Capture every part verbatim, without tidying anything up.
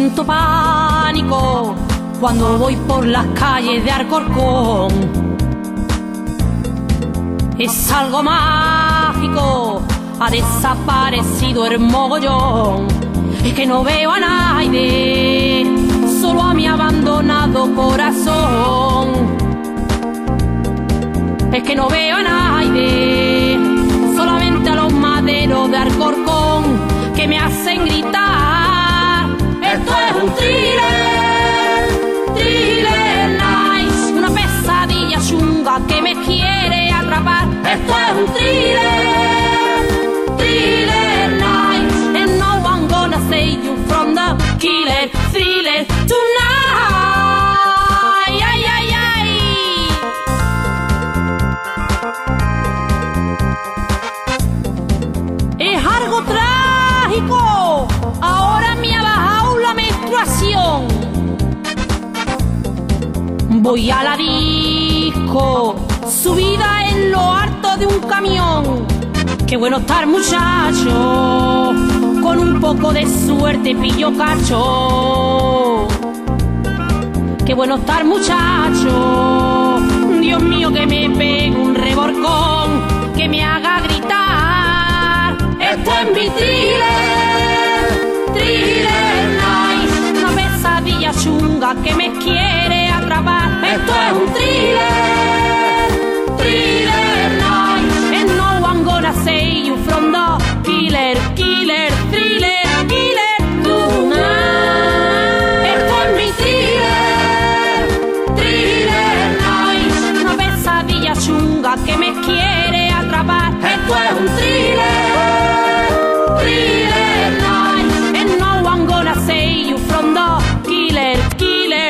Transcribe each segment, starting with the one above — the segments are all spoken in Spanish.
siento pánico cuando voy por las calles de Alcorcón. Es algo mágico, ha desaparecido el mogollón. Es que no veo a nadie, solo a mi abandonado corazón. Es que no veo a nadie, solamente a los maderos de Alcorcón que me hacen gritar. Esto es un thriller, thriller nice, una pesadilla chunga que me quiere atrapar. Esto es un thriller, thriller nice, and no one gonna save you from the killer, thriller tonight. Ay, ay, ay, ay. Es algo trágico, ahora me ha bajado la menstruación. Voy a la disco, subida en lo alto de un camión. Qué bueno estar, muchacho, con un poco de suerte pillo cacho. Qué bueno estar, muchacho, Dios mío, que me pegue un reborcón que me haga gritar. Esto es mi thriller, thriller nice, una pesadilla chunga que me quiere atrapar. Esto es un thriller, thriller nice, and no one gonna save you from the killer, killer, thriller, killer tonight. Esto es mi thriller, thriller nice, una pesadilla chunga que me quiere atrapar. Esto es un thriller, thriller nice, and no one gonna save you from the killer, killer.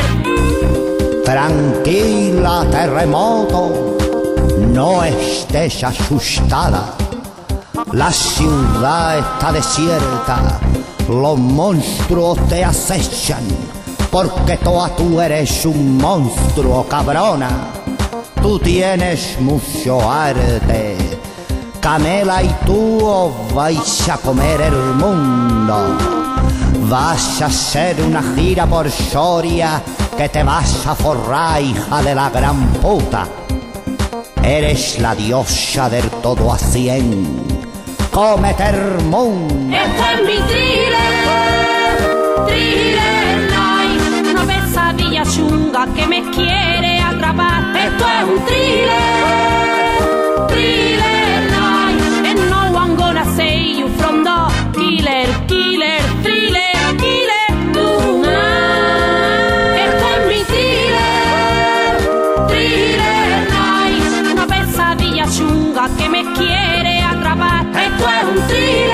Tranquila, terremoto, no estés asustada. La ciudad está desierta, los monstruos te acechan, porque toda tú eres un monstruo, cabrona. Tú tienes mucho arte, Camela y tú os vais a comer el mundo. Vas a hacer una gira por Soria que te vas a forrar, hija de la gran puta. Eres la diosa del todo a cien. Cómete el mundo. Esto es mi thriller, thriller nice, una pesadilla chunga que me quiere atrapar. Esto es un thriller, thriller nice, and no one gonna save you from the killer, killer, thriller, killer tonight. Esto es mi thriller, thriller nice, una pesadilla chunga que me quiere atrapar. Esto es un thriller.